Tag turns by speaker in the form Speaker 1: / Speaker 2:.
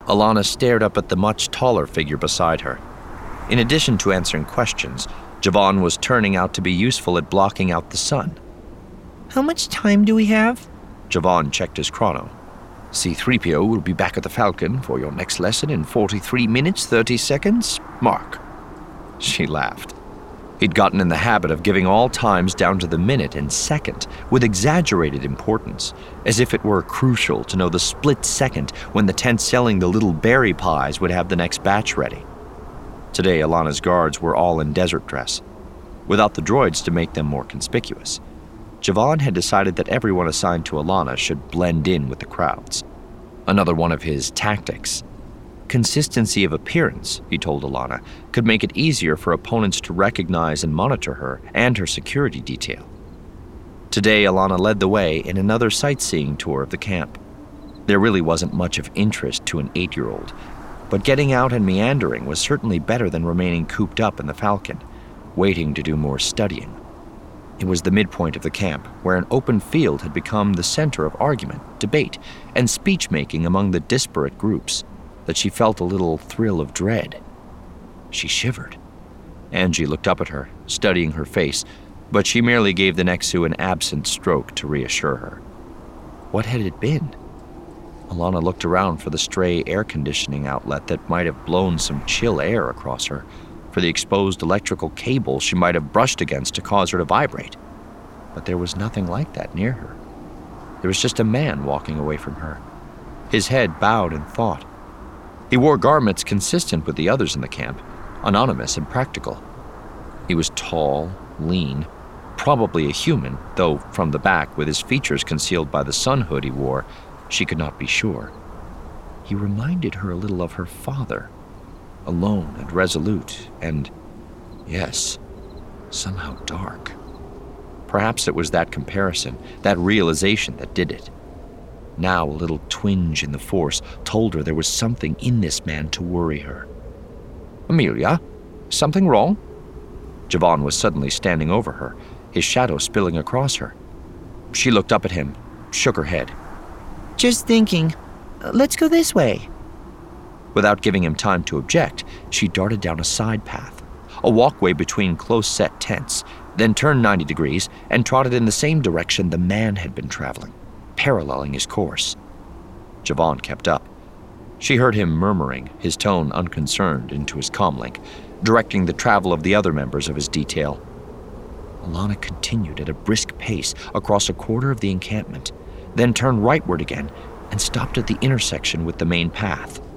Speaker 1: Alana stared up at the much taller figure beside her. In addition to answering questions, Javon was turning out to be useful at blocking out the sun.
Speaker 2: How much time do we have?
Speaker 1: Javon checked his chrono. C-3PO will be back at the Falcon for your next lesson in 43 minutes, 30 seconds. Mark. She laughed. He'd gotten in the habit of giving all times down to the minute and second, with exaggerated importance, as if it were crucial to know the split second when the tent selling the little berry pies would have the next batch ready. Today, Alana's guards were all in desert dress, without the droids to make them more conspicuous. Javon had decided that everyone assigned to Alana should blend in with the crowds. Another one of his tactics. Consistency of appearance, he told Alana, could make it easier for opponents to recognize and monitor her and her security detail. Today, Alana led the way in another sightseeing tour of the camp. There really wasn't much of interest to an 8-year-old, but getting out and meandering was certainly better than remaining cooped up in the Falcon, waiting to do more studying. It was the midpoint of the camp, where an open field had become the center of argument, debate, and speech-making among the disparate groups, that she felt a little thrill of dread. She shivered. Angie looked up at her, studying her face, but she merely gave the Nexu an absent stroke to reassure her. What had it been? Alana looked around for the stray air conditioning outlet that might have blown some chill air across her, for the exposed electrical cable she might have brushed against to cause her to vibrate. But there was nothing like that near her. There was just a man walking away from her, his head bowed in thought. He wore garments consistent with the others in the camp, anonymous and practical. He was tall, lean, probably a human, though from the back, with his features concealed by the sun hood he wore, she could not be sure. He reminded her a little of her father, alone and resolute, and, yes, somehow dark. Perhaps it was that comparison, that realization that did it. Now a little twinge in the Force told her there was something in this man to worry her. Amelia, something wrong? Javon was suddenly standing over her, his shadow spilling across her. She looked up at him, shook her head.
Speaker 2: Just thinking. Let's go this way.
Speaker 1: Without giving him time to object, she darted down a side path, a walkway between close-set tents, then turned 90 degrees and trotted in the same direction the man had been traveling, paralleling his course. Javon kept up. She heard him murmuring, his tone unconcerned, into his comlink, directing the travel of the other members of his detail. Alana continued at a brisk pace across a quarter of the encampment, then turned rightward again and stopped at the intersection with the main path.